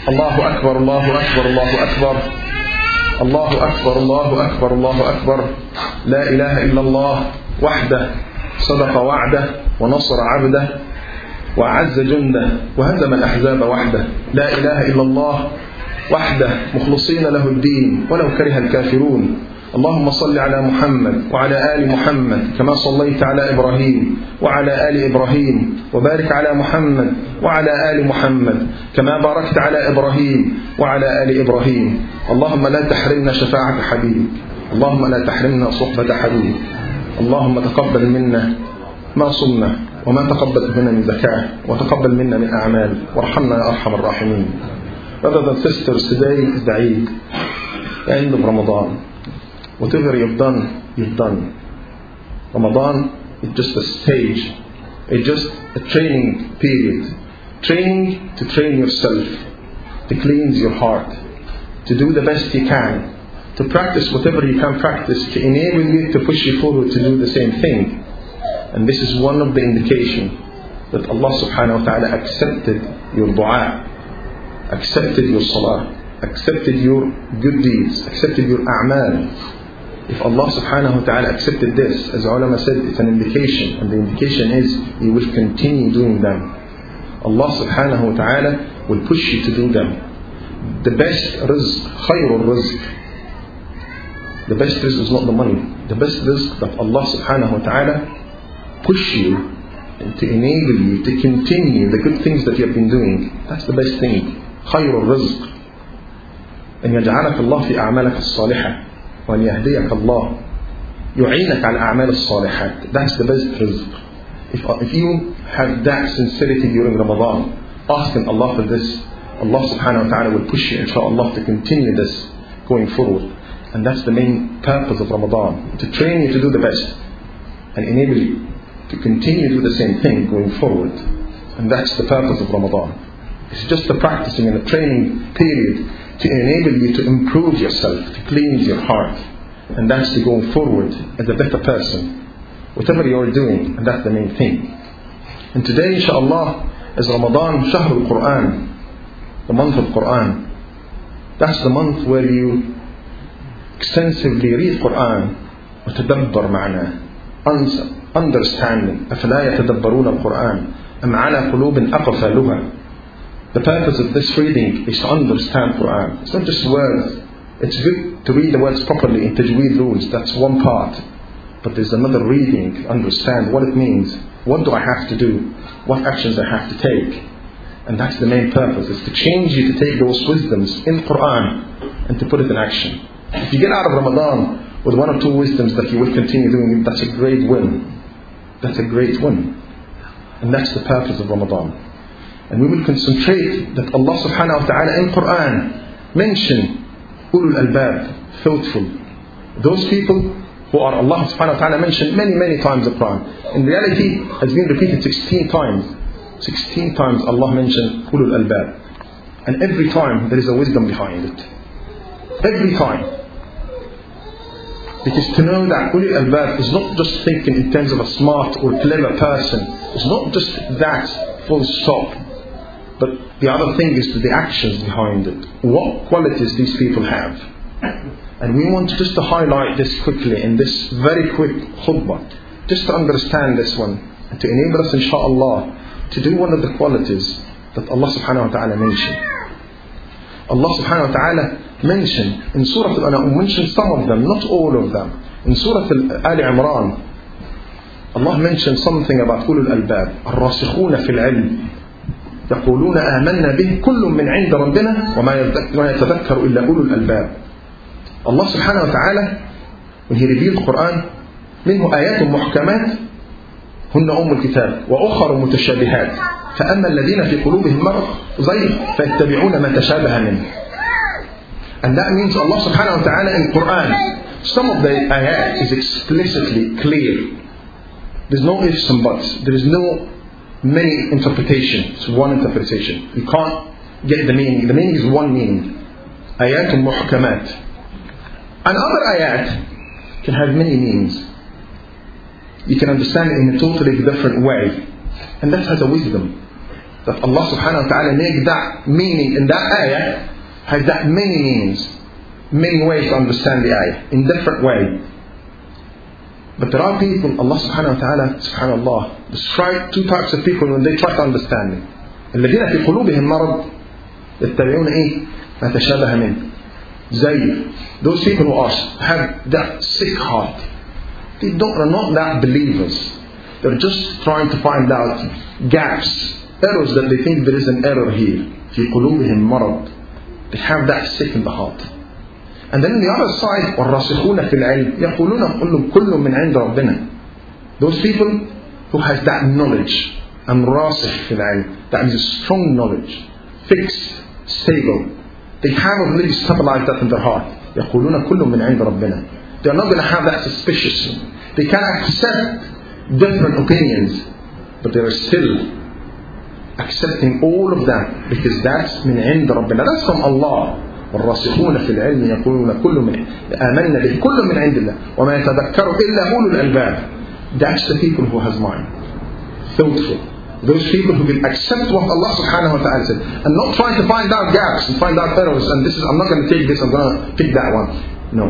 الله أكبر الله أكبر الله أكبر الله أكبر الله أكبر الله أكبر لا إله إلا الله وحده صدق وعده ونصر عبده وأعز جنده وهزم الأحزاب وحده لا إله إلا الله وحده مخلصين له الدين ولو كره الكافرون. اللهم صل على محمد وعلى آل محمد كما صليت على إبراهيم وعلى آل إبراهيم وبارك على محمد وعلى آل محمد كما باركت على إبراهيم وعلى آل إبراهيم. اللهم لا تحرمنا شفاعة حبيبك، اللهم لا تحرمنا صحبة حبيبك. اللهم تقبل منا ما صمنا وما تقبل منا من زكاة وتقبل منا من أعمال وارحمنا يا أرحم الراحمين. Brothers and sisters, today is the Eid, the end of Ramadan. Whatever you've done. Ramadan is just a stage, it's just a training period. Training to train yourself, to cleanse your heart, to do the best you can, to practice whatever you can practice, to enable you to push you forward to do the same thing. And this is one of the indications that Allah subhanahu wa ta'ala accepted your dua, accepted your salah, accepted your good deeds, accepted your a'mal. If Allah subhanahu wa ta'ala accepted this, as ulama said, it's an indication, and the indication is you will continue doing them. Allah subhanahu wa ta'ala will push you to do them. The best rizq, khayrul rizq. The best rizq is not the money. The best rizq that Allah subhanahu wa ta'ala push you to enable you to continue the good things that you have been doing. That's the best thing. Khayrul rizq. أن يجعلك الله في أعمالك الصالحة وأن يهديك الله يعينك على أعمال الصالحات. That's the best rizq. If you have that sincerity during Ramadan, asking Allah for this, Allah subhanahu wa ta'ala will push you inshaAllah to continue this going forward. And that's the main purpose of Ramadan, to train you to do the best and enable you to continue to do the same thing going forward. And that's the purpose of Ramadan. It's just the practicing and the training period to enable you to improve yourself, to cleanse your heart. And that's to go forward as a better person, whatever you're doing, and that's the main thing. And today, inshaAllah, is Ramadan, Shahr al-Quran, the month of Quran. That's the month where you extensively read Quran, وتدبر معناه, understanding. أفلا يتدبرون القرآن أم على قلوب أقفالها. The purpose of this reading is to understand Quran. It's not just words. It's good to read the words properly in tajweed rules. That's one part. But there's another reading to understand what it means. What do I have to do? What actions I have to take? And that's the main purpose. Is to change you to take those wisdoms in Quran and to put it in action. If you get out of Ramadan with one or two wisdoms that you will continue doing, that's a great win. That's a great win. And that's the purpose of Ramadan. And we will concentrate that Allah subhanahu wa ta'ala in Quran mention ulul albab, thoughtful. Those people who are Allah subhanahu wa ta'ala mentioned many times in the Quran. In reality, has been repeated 16 times. 16 times Allah mentioned ulul albab. And every time there is a wisdom behind it. Every time. Because to know that ulul albab is not just thinking in terms of a smart or clever person. It's not just that full stop. But the other thing is the actions behind it. What qualities these people have. And we want just to highlight this quickly in this very quick khutbah. Just to understand this one. And to enable us inshaAllah to do one of the qualities that Allah subhanahu wa ta'ala mentioned. Allah subhanahu wa ta'ala mentioned in Surah Al-An'am, mentioned some of them, not all of them. In Surah Al Imran, Allah mentioned something about ulul albab, الراسخون في العلم يقولون آمنا به كل من عند ربنا وما يتذكر إلا أولو الألباب. Allah subhanahu wa ta'ala, when He revealed the Quran, منه آيات محكمات هن أم الكتاب وأخر متشابهات فأما الذين في قلوبهم مرض زيغ فيتبعون ما تشابه منه. And that means Allah subhanahu wa ta'ala in Quran, some of the ayat is explicitly clear. There's no ifs and buts. There is no many interpretations. It's one interpretation. You can't get the meaning. The meaning is one meaning. Ayat muhkamat. And other ayat can have many meanings. You can understand it in a totally different way. And that has a wisdom. that Allah subhanahu wa ta'ala make that meaning in that ayah has that many meanings, many ways to understand the ayah, in different ways. But there are people, Allah subhanahu wa ta'ala, subhanallah, describe two types of people when they try to understand it. الذين في قلوبهم مرض يتبعون ما تشابه منه. Those people who have that sick heart, they are not that believers. They're just trying to find out gaps, errors that they think there is an error here. في قلوبهم مرض. They have that sick in the heart. And then on the other side, والراسخون في العلم يقولون كل من عند ربنا. Those people who has that knowledge, and راسخ في العلم, that means strong knowledge, fixed, stable. They have already stabilized that in their heart. يقولون كل من عند ربنا. They are not going to have that suspicion. They can accept different opinions, but they are still accepting all of that because that's من عند ربنا. That's from Allah. والراسخون في العلم يقولون كل من آمنا به كل من عند الله وما يتذكر إلا أولو الألباب. That's the people who has mind, thoughtful. Those people who will accept what Allah subhanahu wa ta'ala said and not try to find out gaps and find out errors and this is, I'm not going to take this, I'm going to pick that one. No.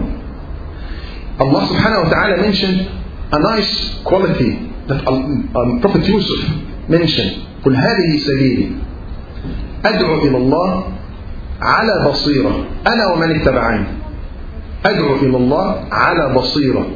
Allah subhanahu wa ta'ala mentioned a nice quality that Prophet Yusuf mentioned. قل هذه سبيلي أدعو إلى الله على بصيرة أنا ومن اتبعني. أدعو إلى الله على بصيرة.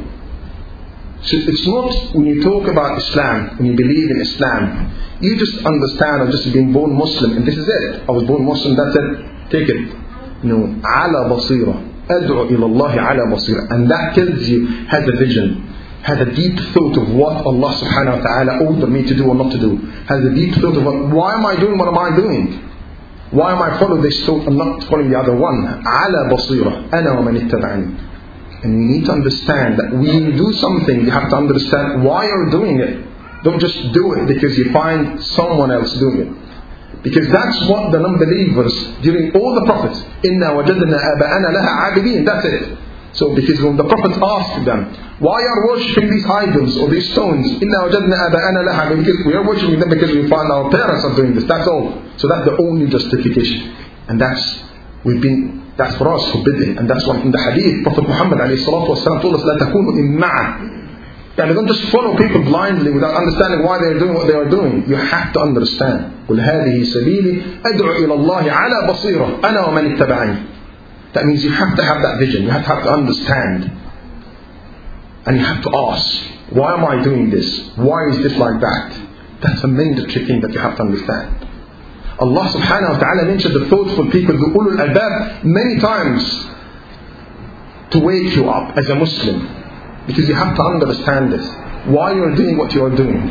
So it's not when you talk about Islam, when you believe in Islam, you just understand I've just been born Muslim and this is it. I was born Muslim, that's it. Take it. No. على بصيرة. أدعو إلى الله على بصيرة. And that tells you, has a vision, has a deep thought of what Allah subhanahu wa ta'ala ordered me to do or not to do. Has a deep thought of why am I doing what am I doing? Why am I following this thought and not following the other one? على بصيرة أنا ومن اتبعني. And you need to understand that when you do something, you have to understand why you're doing it. Don't just do it because you find someone else doing it. Because that's what the non-believers during all the prophets, إِنَّا وَجَدْنَا آبَاءَنَا لَهَا عَابِدِينَ. That's it. So because when the prophet asked them, why are worshipping these idols or these stones? إِنَّا وَجَدْنَا آبَاءَنَا لَهَا. Because we are worshipping them because we find our parents are doing this. That's all. So that's the only justification. And that's for us forbidden. And that's why in the hadith, Prophet Muhammad ﷺ told us, لا تكونوا إمعا. And don't just follow people blindly without understanding why they are doing what they are doing. You have to understand. قل هذه سبيلي أدعو إلى الله على بصيرة أنا ومن اتبعني. That means you have to have that vision. You have to understand. And you have to ask, why am I doing this? Why is this like that? That's a mandatory thing that you have to understand. Allah subhanahu wa ta'ala mentioned the thoughtful people, the ulul albab, many times to wake you up as a Muslim. Because you have to understand this. Why you are doing what you are doing.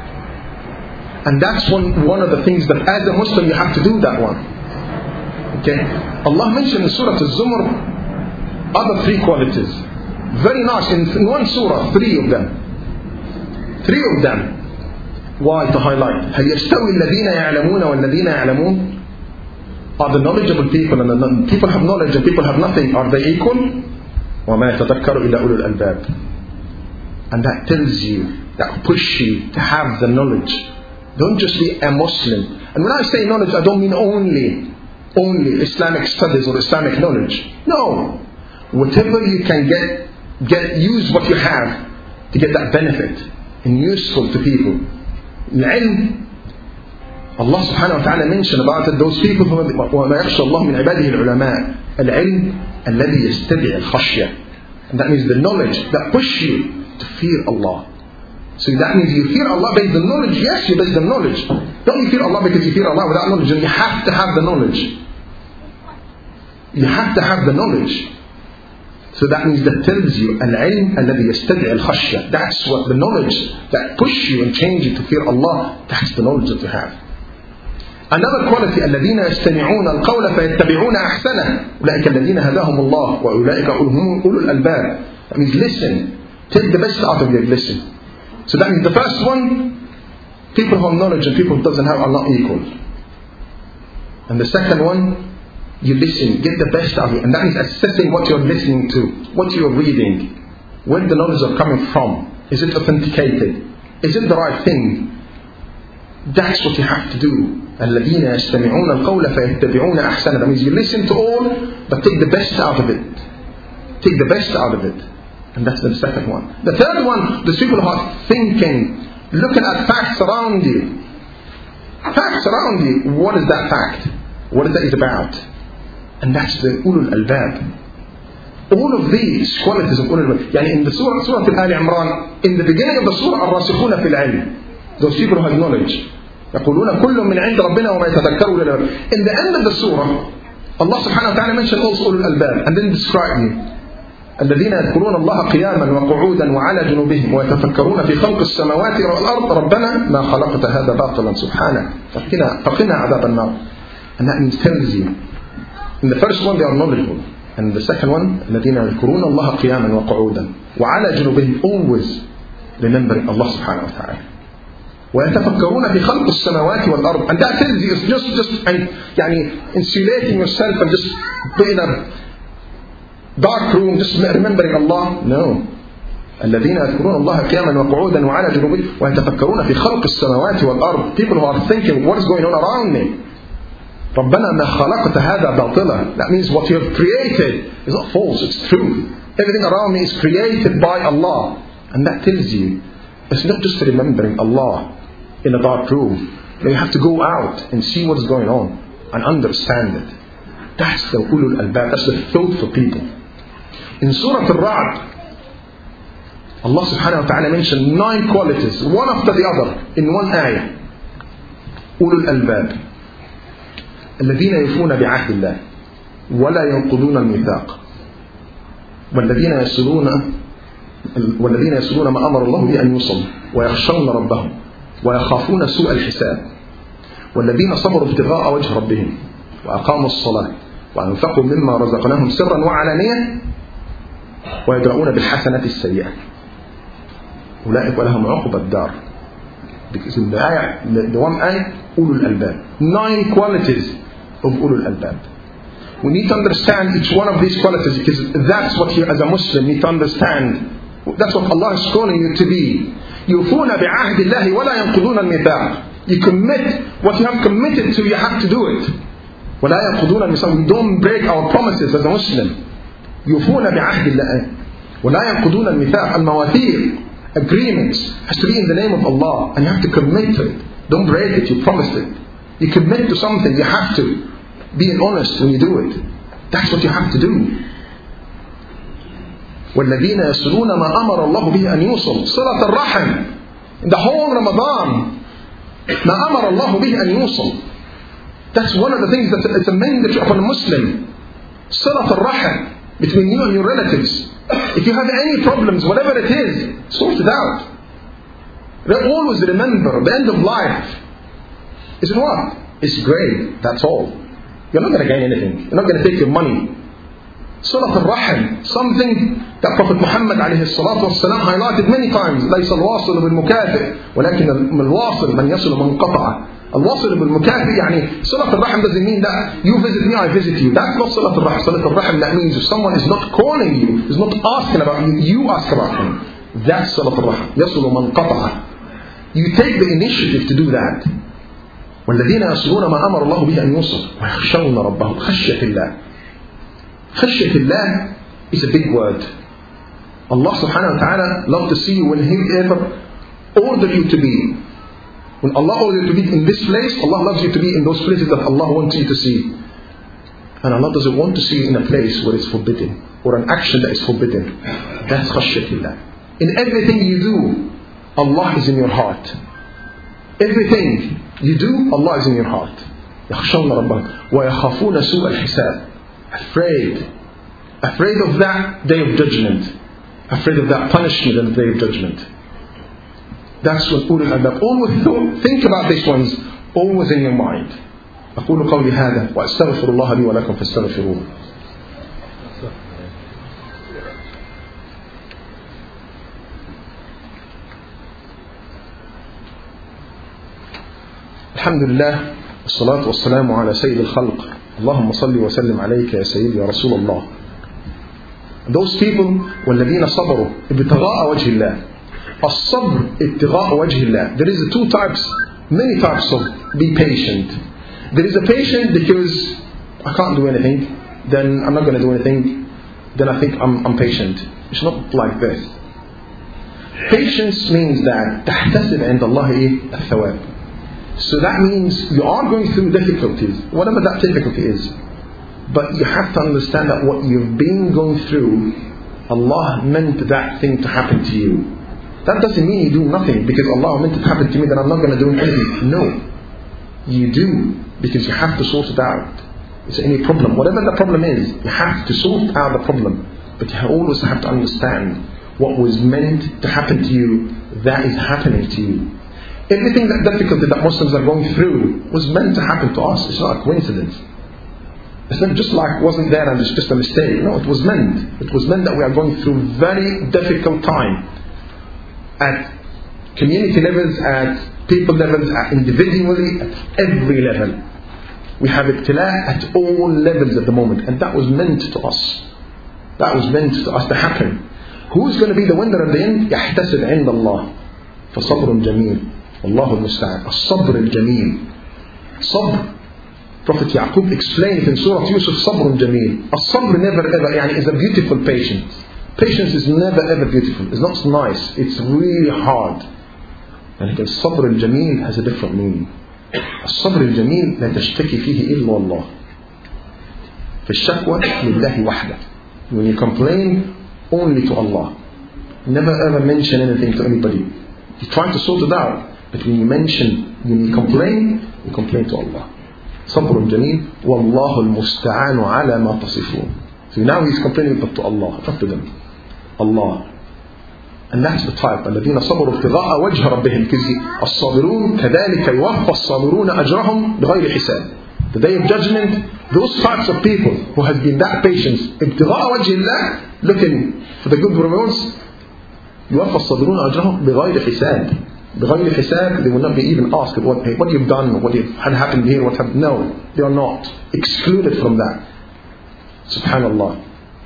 And that's one of the things that as a Muslim you have to do that one. Okay? Allah mentioned in Surah Al-Zumar other three qualities. Very nice. In one surah, three of them. Three of them. Why to highlight? هل يستوي الذين يعلمون والذين يعلمون? Are the knowledgeable people and the people have knowledge and people have nothing, are they equal? وما يتذكر إلا أولو الألباب. And that tells you, that push you to have the knowledge. Don't just be a Muslim. And when I say knowledge, I don't mean only Islamic studies or Islamic knowledge. No. Whatever you can get use what you have to get that benefit and useful to people. العلم, Allah subhanahu wa ta'ala mentioned about it, those people who وَمَا يَخْشَى اللَّهُ مِنْ عِبَادِهِ الْعُلَمَاء. العلم الذي يستدعي الخشية. And that means the knowledge that push you to fear Allah. So that means you fear Allah based on knowledge. Yes, you based on knowledge. Don't you fear Allah because you fear Allah without knowledge. And you have to have the knowledge. You have to have the knowledge. So that means that tells you العلم الذي يستدعي الخشية. That's what the knowledge that push you and change you to fear Allah. That's the knowledge that you have. Another quality الذين يستمعون القول فيتبعون أحسنه أولئك الذين هداهم الله وأولئك هم أولو الألباب. That means listen. Take the best out of your listen. So that means the first one, people who have knowledge and people who doesn't have are not equal. And the second one, you listen, get the best out of it. And that means assessing what you're listening to, what you're reading, where the knowledge is coming from. Is it authenticated? Is it the right thing? That's what you have to do. الذين يستمعون القول فيتبعون أحسنه. That means you listen to all, but take the best out of it. Take the best out of it. And that's the second one. The third one, the people who are thinking, looking at facts around you. Facts around you. What is that fact? What is that is about? And that's the ulul albab. All of these qualities of ulul albab. Yani in the surah Al Imran, in the beginning of the surah, الراسخون في العلم. Those people who have knowledge. يقولون كل من عند ربنا وما يتذكروا إلا الله. In the end of the surah, Allah subhanahu wa ta'ala mentioned also ulul albab and then describe you. الذين يذكرون الله قياما وقعودا وعلى جنوبهم ويتفكرون في خلق السماوات والأرض ربنا ما خلقت هذا باطلا سبحانه فقنا عذاب النار. And that means tells you. In the first one they are knowledgeable, and the second one الذين يذكرون الله قياما وقعودا وعلى جنوبهم, always remembering Allah subhanahu wa ta'ala. ويتفكرون في خلق السماوات والأرض, and that tells you it's just يعني insulating yourself and just being a dark room, just remembering Allah. No. الذين يذكرون الله قياما وقعودا وعلى جنوبهم ويتفكرون في خلق السماوات والأرض. People who are thinking, what is going on around me? ربنا ما خلقت هذا باطلا. That means what you have created is not false, it's true. Everything around me is created by Allah. And that tells you it's not just remembering Allah in a dark room. You have to go out and see what's going on and understand it. That's the ulul albab. That's the thoughtful people. In Surah Al-Ra'd, Allah subhanahu wa ta'ala mentioned 9 qualities, one after the other, in one ayah. Ulul albab. الذين يفون بعهد الله ولا ينقضون الميثاق والذين يصلون ما أمر الله به أن يوصل ويخشون ربهم ويخافون سوء الحساب والذين صبروا ابتغاء وجه ربهم وأقاموا الصلاة وأنفقوا مما رزقناهم سرا وعلانية ويدرؤون بالحسنة السيئة أولئك لهم عقبى الدار. Because in the ayah, the one ayah, ulul albab, 9 qualities of ulul albab. We need to understand each one of these qualities, because that's what you as a Muslim need to understand. That's what Allah is calling you to be. يُوفُونَ بِعَهْدِ اللَّهِ وَلَا يَنْقُضُونَ الْمِيثَاقَ. You commit what you have committed to, you have to do it. وَلَا يَنْقُضُونَ الْمِيثَاقَ. We don't break our promises as a Muslim. يُوفُونَ بِعَهْدِ اللَّهِ وَلَا يَنْقُضُونَ الْمِيثَاقَ. Al-Mawathir, agreements, has to be in the name of Allah, and you have to commit to it. Don't break it, you promised it. You commit to something, you have to be honest when you do it. That's what you have to do. وَالَّذِينَ يَصِلُونَ مَا أَمَرَ اللَّهُ بِهِ أَنْ يُوصَلْ. Salat al-Rahim. In the whole Ramadan, مَا أَمَرَ اللَّهُ بِهِ أَنْ يُوصَلْ. That's one of the things that's a mandatory upon a Muslim. Salat al-Rahim, between you and your relatives. If you have any problems, whatever it is, sort it out. Always remember, the end of life is what? It's grave, that's all. You're not going to gain anything. You're not going to take your money. Salat al-Rahim, something that Prophet Muhammad alayhi salatu wasalam highlighted many times. ليس الواصل بالمكافئ ولكن الواصل من يصل من قطعه. الواصل بالمكافئ يعني Salat al-Rahim doesn't mean that you visit me, I visit you. That's not Salat al-Rahim. Salat al-Rahim, that means if someone is not calling you, is not asking about you, you ask about him. That's Salat al-Rahim. يصل من قطعه. You take the initiative to do that. والذين يصلون ما أمر الله به أن يوصل ويخشون ربهم. خشية الله. خشية الله is a big word. Allah subhanahu wa ta'ala loves to see you when He ever ordered you to be. When Allah orders you to be in this place, Allah loves you to be in those places that Allah wants you to see. And Allah doesn't want to see you in a place where it's forbidden, or an action that is forbidden. That's khashyatillah. In everything you do, Allah is in your heart. Everything you do, Allah is in your heart. يَخْشَوْنَ رَبَّهُمْ وَيَخَافُونَ سُوءَ الْحِسَابِ. Afraid of that day of judgment. Afraid of that punishment on the day of judgment. That's what ulul albab. Always think about these ones, always in your mind. أقول قولي هذا وأستغفر الله لي ولكم فاستغفروه. الحمد لله والصلاة والسلام على سيد الخلق. اللهم صل وسلم عليك يا سيدي يا رسول الله. Those people والذين صبروا ابتغاء وجه الله. الصبر ابتغاء وجه الله. There is 2 types, many types of be patient. There is a patient because I can't do anything, then I'm not going to do anything, then I think I'm patient. It's not like this. Patience means that تحتسب عند الله الثواب. So that means you are going through difficulties, whatever that difficulty is. But you have to understand that what you've been going through, Allah meant that thing to happen to you. That doesn't mean you do nothing because Allah meant it to happen to me, then I'm not going to do anything. No. You do, because you have to sort it out. It's any problem. Whatever the problem is, you have to sort out the problem. But you always have to understand what was meant to happen to you, that is happening to you. Everything that difficulty that Muslims are going through was meant to happen to us. It's not a coincidence. It's not just like wasn't there and it's just a mistake. No, it was meant. It was meant that we are going through very difficult time. At community levels, at people levels, at individually, at every level. We have ibtila at all levels at the moment. And that was meant to us. That was meant to us to happen. Who's going to be the winner at the end? يحتسب عند الله فصبر جميل والله المستعان. الصبر الجميل. صبر. Prophet Yaqub explained it in Surah Yusuf. صبر جميل. الصبر never ever يعني is a beautiful patience. Patience is never ever beautiful. It's not nice. It's really hard. And الصبر الجميل has a different meaning. الصبر الجميل لا تشتكي فيه إلا الله. في الشكوى لله وحده. When you complain, only to Allah. Never ever mention anything to anybody. You try to sort it out, but when you complain to Allah. صبر جميل والله المستعان على ما تصفون. So now he's complaining but to Allah, not to them. Allah. And that's the type. الذين صبروا ابتغاء وجه ربهم. Because الصابرون كذلك يوفى الصابرون أجرهم بغير حساب. The day of judgment, those types of people who has been that patient, ابتغاء وجه الله, looking for the good rewards, يوفى الصابرون أجرهم بغير حساب. بغير حساب, they will not be even asked what you've done, what had happened here, what happened. No, they are not excluded from that. Subhanallah.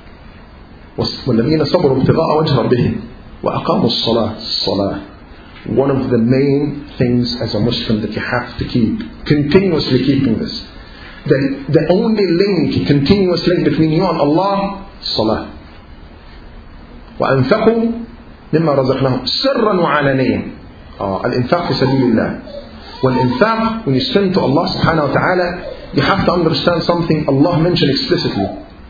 والذين صبروا ابتغاء وجه ربهم وأقاموا الصلاة. One of the main things as a Muslim that you have to keep, continuously keeping this. The only link, continuous link between you and Allah, Salah. وأنفقوا مما رزقناهم سرا وعلانية. الإنفاق في سبيل الله. والإنفاق, when you spend to Allah subhanahu wa ta'ala, you have to understand something Allah mentioned explicitly.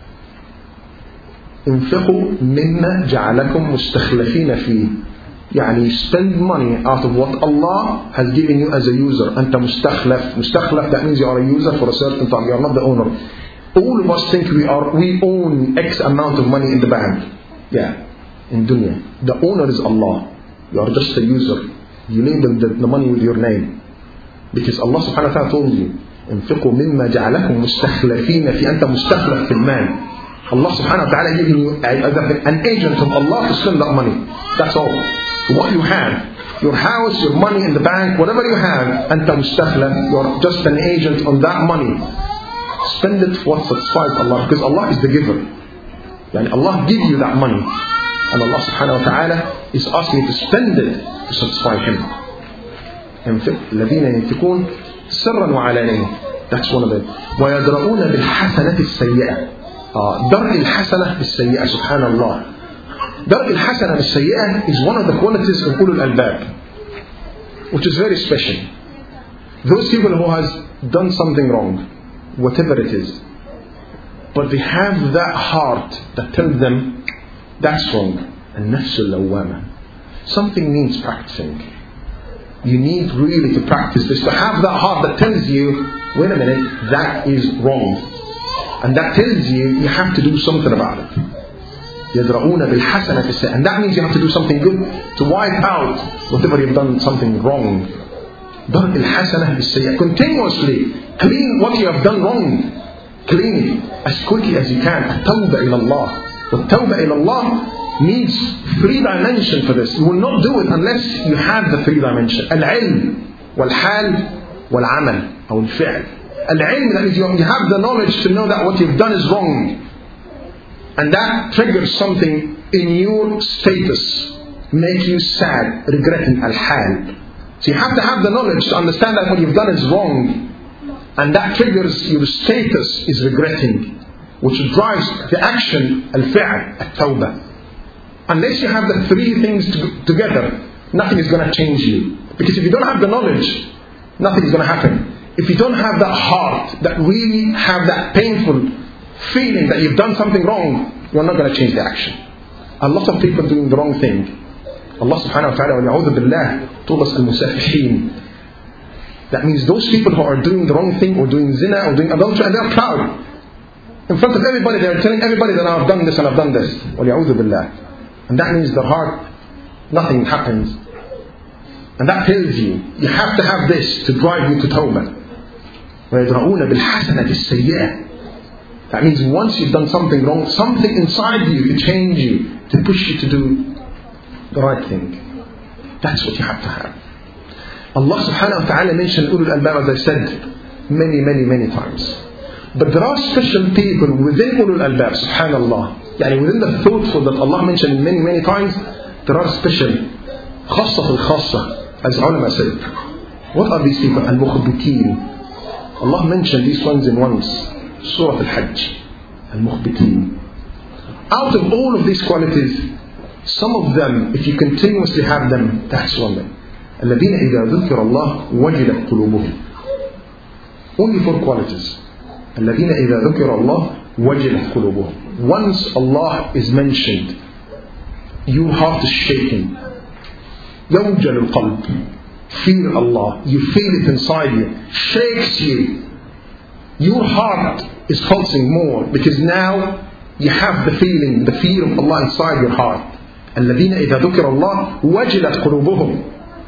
انفقوا مما جعلكم مستخلفين فيه. يعني spend money out of what Allah has given you as a user. أنت مستخلف. مستخلف, that means you are a user for a certain time. You are not the owner. All of us think we own X amount of money in the bank. Yeah, in dunya. The owner is Allah. You are just a user. You label the money with your name. Because Allah subhanahu wa ta'ala told you, انفقوا مما جعلكم مستخلفين في. أنت مستخلف في المال. Allah subhanahu wa ta'ala giving you an agent of Allah to spend that money. That's all. So what you have, your house, your money in the bank, whatever you have, أنت مستخلف, you're just an agent on that money. Spend it for what satisfies Allah, because Allah is the giver. Yani Allah gives you that money, and Allah subhanahu wa ta'ala is asking you to spend it to satisfy Him. الذين ينفقون سرا وعلانية. That's one of them. ويدرؤون بالحسنة السيئة. درء الحسنة بالسيئة. سبحان الله. درء الحسنة بالسيئة is one of the qualities of ulul albab, which is very special. Those people who has done something wrong, whatever it is, but they have that heart that tells them that's wrong. النفس اللوامة. Something needs practicing. You need really to practice this, to have that heart that tells you, wait a minute, that is wrong. And that tells you have to do something about it. يدرؤون بالحسنة السيئة. And that means you have to do something good to wipe out whatever you've done something wrong. درء الحسنة بالسيئة. Continuously clean what you have done wrong. Clean it as quickly as you can. التوبة إلى الله. والتوبة إلى الله needs 3 dimensions for this. You will not do it unless you have the 3 dimensions. العلم والحال والعمل أو الفعل. العلم, that means you have the knowledge to know that what you've done is wrong, and that triggers something in your status, make you sad, regretting. Al-hal. So you have to have the knowledge to understand that what you've done is wrong. and that triggers your status is regretting, which drives the action, al-fi'l, at-tawbah. Unless you have the three things together, nothing is going to change you. Because if you don't have the knowledge, nothing is going to happen. If you don't have that heart, that really have that painful feeling that you've done something wrong, you're not going to change the action. A lot of people doing the wrong thing. Allah subhanahu wa ta'ala, وَلِعُوذُ بِاللَّهِ told us al-musafihin. That means those people who are doing the wrong thing, or doing zina, or doing adultery, and they're proud. In front of everybody, they're telling everybody that I've done this and I've done this. وَلِعُوذُ بِاللَّهِ. And that means the heart, nothing happens. And that tells you have to have this to drive you to tawbah. وَيَدْرَؤُونَ بِالْحَسَنَةِ السَّيِّئَةِ. That means once you've done something wrong, something inside you to change you, to push you to do the right thing. That's what you have to have. Allah subhanahu wa ta'ala mentioned ulul albab, as I said, many times. But there are special people within ulul albab, subhanallah. Yani within the thoughtful that Allah mentioned many times, there are special khassa al-khassa, as ulama said. What are these people? Al-mukhbitin. Allah mentioned these ones in once. Surah Al-Hajj. Al-mukhbitin. Out of all of these qualities, some of them, if you continuously have them, that's one thing. الَّذِينَ إِذَا ذُكِرَ اللَّهُ وَجِلَتْ قُلُوبُهُم. Only 4 qualities. الَّذِينَ إِذَا ذُكِرَ اللَّهُ وَجِلَتْ قُلُوبُهُم. Once Allah is mentioned, your heart is shaking. يَوْجَلُ الْقَلْبِ. Feel Allah. You feel it inside you. Shakes you. Your heart is pulsing more, because now you have the feeling, the fear of Allah inside your heart. الَّذِينَ إِذَا ذُكِرَ اللَّهُ وَجِلَتْ قُلُوبُهُم.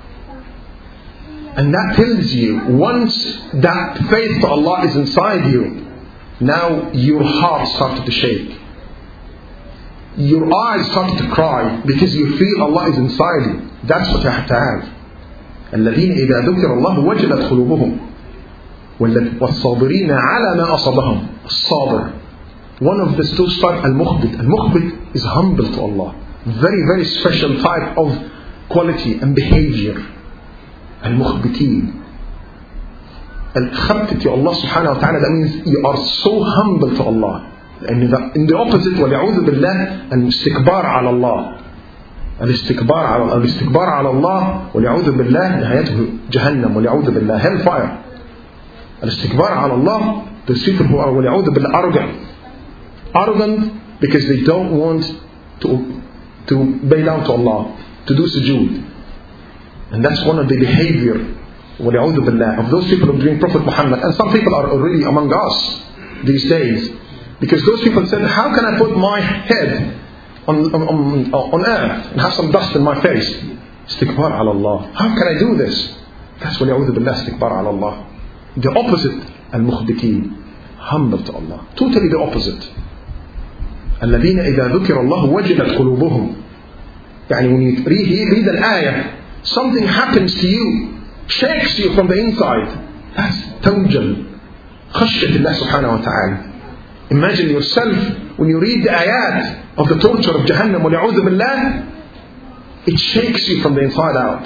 And that tells you, once that faith to Allah is inside you, now your heart started to shake. Your eyes started to cry, because you feel Allah is inside you. That's what you have to have. الَّذِينَ إِذَا ذُكِرَ اللَّهُ وَجِلَتْ قُلُوبُهُم. وَالصَّابِرِينَ عَلَى مَا أَصَابَهُم. الصابر. One of the two types, al-mukhbit. Al-mukhbit is humble to Allah. Very special type of quality and behavior. Al-mukhbitin. Al-khabt to Allah subhanahu wa ta'ala, that means you are so humble to Allah. And in the opposite, وَلِعُوذُ بِاللَّهِ al-istikbar ala Allah. الاستكبار على الله والعوذ بالله نهايته جهنم والعوذ بالله hellfire. الاستكبار على الله, those people who are والعوذ بالله arrogant because they don't want to bow down to Allah, to do sujood. And that's one of the behavior والعوذ بالله of those people who bring Prophet Muhammad. And some people are already among us these days, because those people said, how can I put my head on earth and have some dust in my face? Istikbar ala Allah. How can I do this? That's what ya'udhu billah, istikbar ala Allah. The opposite, al-mukhbitin, humble to Allah. Totally the opposite. الَّذِينَ إِذَا ذُكِرَ اللَّهُ وَجِلَتْ قُلُوبُهُم. يعني when you read an ayah, something happens to you, shakes you from the inside. That's tawjal, khashyat Allah subhanahu wa ta'ala. Imagine yourself when you read the ayat of the torture of Jahannam, وَلِعُوذُ بِاللَّهِ, it shakes you from the inside out.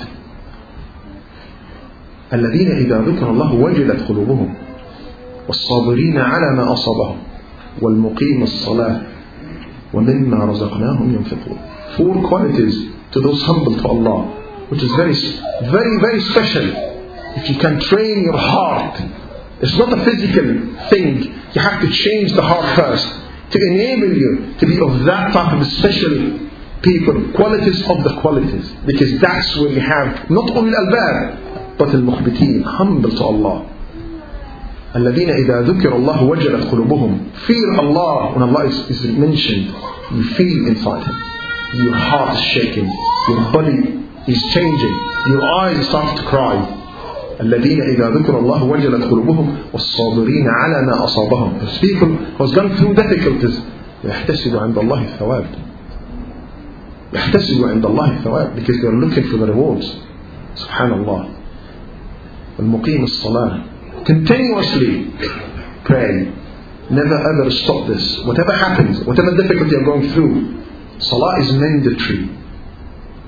الَّذِينَ إِذَا ذُكِرَ اللَّهُ وَجِلَتْ قُلُوبُهُم وَالصَّابِرِينَ عَلَى مَا أَصَابَهُم وَالْمُقِيمِ الصَّلَاةِ وَمِمَّا رَزَقْنَاهُمْ يُنْفِقُونَ. 4 qualities to those humble to Allah, which is very special. If you can train your heart, it's not a physical thing. You have to change the heart first to enable you to be of that type of special people, qualities of the qualities. Because that's where you have not only al-albab, but al-mukhbitin, humble to Allah. الَّذِينَ إِذَا ذُكِرَ اللَّهُ وَجَلَتْ قُلُوبُهُم. Fear Allah. When Allah is mentioned, you feel inside Him. Your heart is shaking. Your body is changing. Your eyes start to cry. الَّذِينَ إِذَا ذُكِرَ اللَّهُ وَجَلَتْ قُلُوبُهُم وَالصَّابِرِينَ عَلَى مَا أَصَابَهُم. Those people who has gone through difficulties, يَحْتَسِبُ عِنْدَ اللَّهِ الثَّوَابِ. يَحْتَسِبُ عِنْدَ اللَّهِ الثَّوَابِ, because they are looking for the rewards. Subhanallah. وَالْمُقِيمِ الصَّلَاةِ. Continuously pray. Never ever stop this. Whatever happens, whatever difficulty you're going through, salah is mandatory.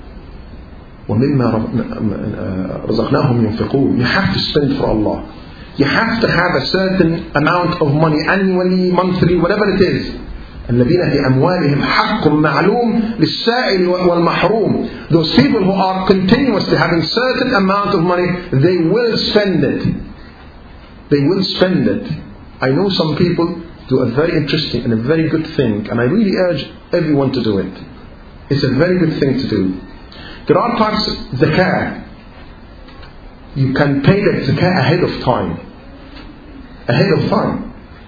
وَمِمَّا رَزَقْنَاهُمْ يُنْفِقُونَ. You have to spend for Allah. You have to have a certain amount of money annually, monthly, whatever it is. الذين في أموالهم حق معلوم للسائل والمحروم. Those people who are continuously having certain amount of money, they will spend it. They will spend it. I know some people do a very interesting and a very good thing, and I really urge everyone to do it. It's a very good thing to do. There are types of zakah. You can pay the zakah ahead of time. Ahead of time.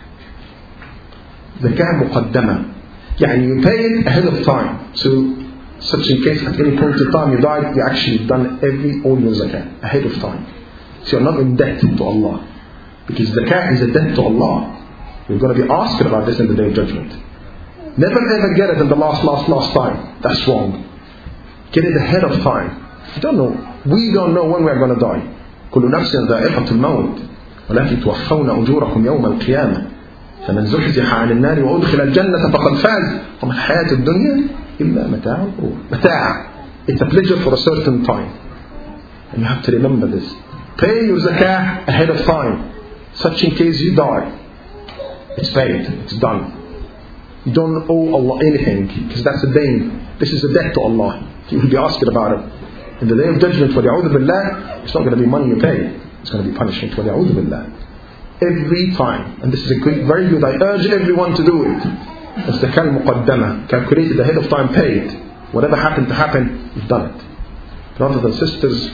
Zakah muqaddama. Yani you pay it ahead of time. So, such in case at any point in time you died, you actually done all your zakah ahead of time. So you're not in debt to Allah. Because zakah is a debt to Allah. You're going to be asked about this in the day of judgment. Never ever get it in the last time. That's wrong. Get it ahead of time. You don't know. We don't know when we're going to die. كل نفس ذائقة الموت ولكن توفون أجوركم يوم القيامة فمن زحزح عن النار وأدخل الجنة فقد فاز وما الحياة الدنيا إلا متاع الغرور. متاع. It's a pleasure for a certain time. And you have to remember this. Pay your zakah ahead of time. Such in case you die. It's paid. It's done. You don't owe Allah anything because that's a deen. This is a debt to Allah. You will be asked about it. In the day of judgment, وَلِعُوذُ بِاللَّهِ, it's not going to be money you pay. It's going to be punishment. وَلِعُوذُ بِاللَّهِ. Every time. And this is very good. I urge everyone to do it. It's the muqaddama. Calculated ahead of time, paid. Whatever happened to happen, you've done it. Brothers and sisters,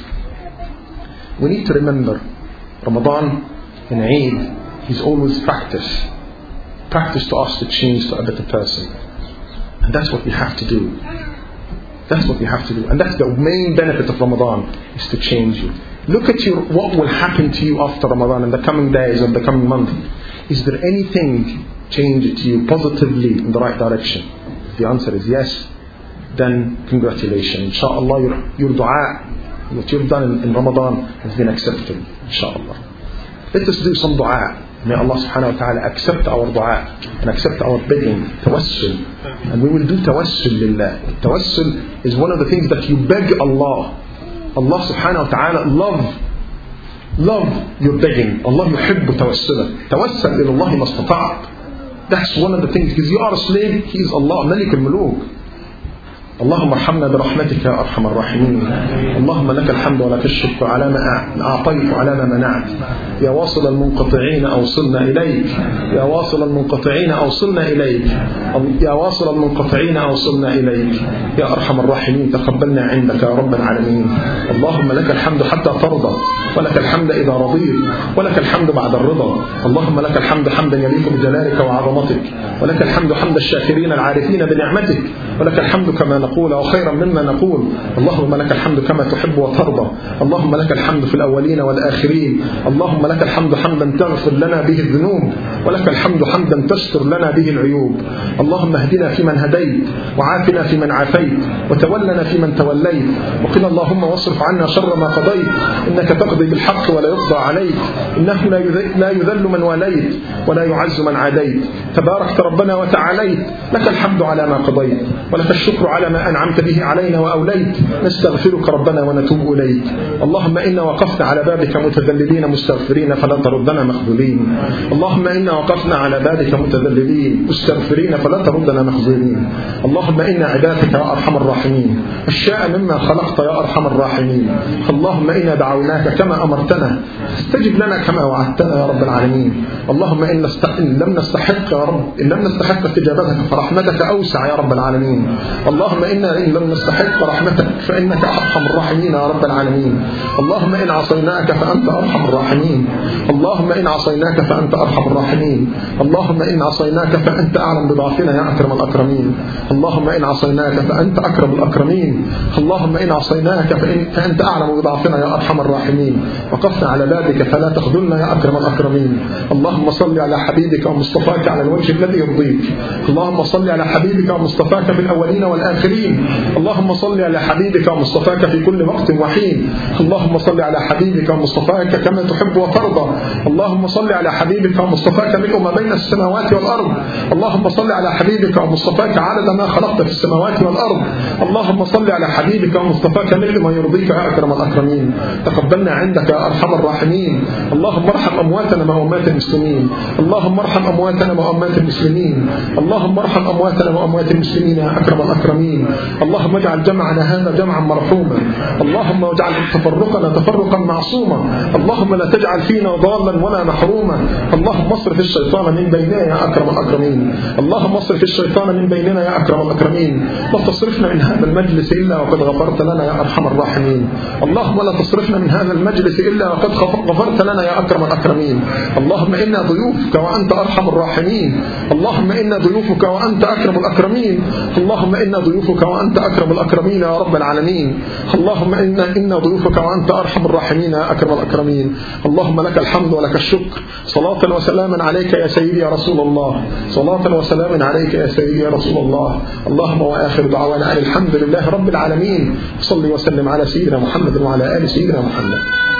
we need to remember Ramadan and Eid is always practice. Practice to us to change to a better person. And that's what we have to do. That's what we have to do. And that's the main benefit of Ramadan, is to change you. Look at what will happen to you after Ramadan in the coming days or the coming month. Is there anything changed to you positively in the right direction? If the answer is yes, then congratulations. Inshallah, your dua, what you've done in Ramadan has been accepted. Inshallah. Let us do some dua. May Allah subhanahu wa ta'ala accept our dua and accept our begging, tawassul. And we will do tawassul lillah. Tawassul is one of the things that you beg Allah. Allah subhanahu wa ta'ala love your begging. Allah yuhibbu tawassula. Tawassal ila Allah mastata'at. That's one of the things, because you are a slave, He is Allah, Malik al-Muluk. اللهم ارحمنا برحمتك يا أرحم الراحمين. اللهم لك الحمد ولك الشكر على ما أعطيت وعلى ما منعت. يا واصل المنقطعين أوصلنا إليك. يا واصل المنقطعين أوصلنا إليك. يا واصل المنقطعين أوصلنا إليك. يا أرحم الراحمين تقبلنا عندك يا رب العالمين. اللهم لك الحمد حتى ترضى ولك الحمد إذا رضيت ولك الحمد بعد الرضا. اللهم لك الحمد حمدا يليق بجلالك وعظمتك ولك الحمد حمد الشاكرين العارفين بنعمتك ولك الحمد كما نقول أو خيرا مما نقول. اللهم لك الحمد كما تحب وترضى. اللهم لك الحمد في الأولين والآخرين. اللهم لك الحمد حمدا تغفر لنا به الذنوب ولك الحمد حمدا تستر لنا به العيوب. اللهم اهدنا فيمن هديت وعافنا فيمن عافيت وتولنا فيمن توليت وقنا اللهم واصرف عنا شر ما قضيت إنك تقضي بالحق ولا يقضى عليك إنه لا يذل من واليت ولا يعز من عاديت تباركت ربنا وتعاليت لك الحمد على ما قضيت ولك الشكر على ما أنعمت به علينا وأوليت نستغفرك ربنا ونتوب إليك. اللهم إنا وقفنا على بابك متذللين مستغفرين فلا تردنا مخذولين. اللهم إنا وقفنا على بابك متذللين مستغفرين فلا تردنا مخذولين. اللهم إنا عبادك يا أرحم الراحمين الشاء مما خلقت يا أرحم الراحمين. اللهم إنا دعوناك كما أمرتنا استجب لنا كما وعدتنا يا رب العالمين. اللهم إن لم نستحق يا رب إن لم نستحق استجابتك فرحمتك أوسع يا رب العالمين. اللهم إن لم نستحق رحمتك فإنك أرحم الراحمين يا رب العالمين. اللهم إن عصيناك فأنت أرحم الراحمين. اللهم إن عصيناك فأنت أرحم الراحمين. اللهم إن عصيناك فأنت أعلم بضعفنا يا أكرم الأكرمين. اللهم إن عصيناك فأنت أكرم الأكرمين. اللهم إن عصيناك فأنت أعلم بضعفنا يا أرحم الراحمين. وقفنا على بابك فلا تخذلنا يا أكرم الأكرمين. اللهم صل على حبيبك ومصطفاك على الوجه الذي يرضيك. اللهم صل على حبيبك ومصطفاك في الأولين والآخرين. اللهم صل على حبيبك ومصطفاك في كل وقت وحين. اللهم صل على حبيبك ومصطفاك كما تحب وترضى. اللهم صل على حبيبك ومصطفاك مصطفاك ملء ما بين السماوات والأرض. اللهم صل على حبيبك ومصطفاك عدد ما خلقت في السماوات والأرض. اللهم صل على حبيبك ومصطفاك ملء ما يرضيك يا أكرم الأكرمين. تقبلنا عندك يا أرحم الراحمين. اللهم ارحم أمواتنا وأموات المسلمين. اللهم ارحم أمواتنا وأموات المسلمين. اللهم ارحم أمواتنا وأموات المسلمين يا أكرم الأكرمين. اللهم اجعل جمعنا هذا جمعا مرحوما. اللهم اجعل تفرقنا تفرقا معصوما. اللهم لا تجعل فينا ضالا ولا محروما. اللهم اصرف الشيطان من بيننا يا أكرم الأكرمين. اللهم اصرف الشيطان من بيننا يا أكرم الأكرمين. لا تصرفنا من هذا المجلس إلا وقد غفرت لنا يا أرحم الراحمين. اللهم لا تصرفنا من هذا المجلس إلا وقد غفرت لنا يا أكرم الأكرمين. اللهم إنا ضيوفك وأنت أرحم الراحمين. اللهم إنا ضيوفك وأنت أكرم الأكرمين. اللهم إنا ضيوفك وأنت أكرم الأكرمين يا رب العالمين. اللهم إنا ضيوفك وأنت أرحم الراحمين يا أكرم الأكرمين. اللهم لك الحمد ولك الشكر. صلاة وسلاما عليك يا سيدي يا رسول الله. صلاة وسلاما عليك يا سيدي يا رسول الله. اللهم وآخر دعوانا الحمد لله رب العالمين. صل وسلم على سيدنا محمد وعلى آل سيدنا محمد.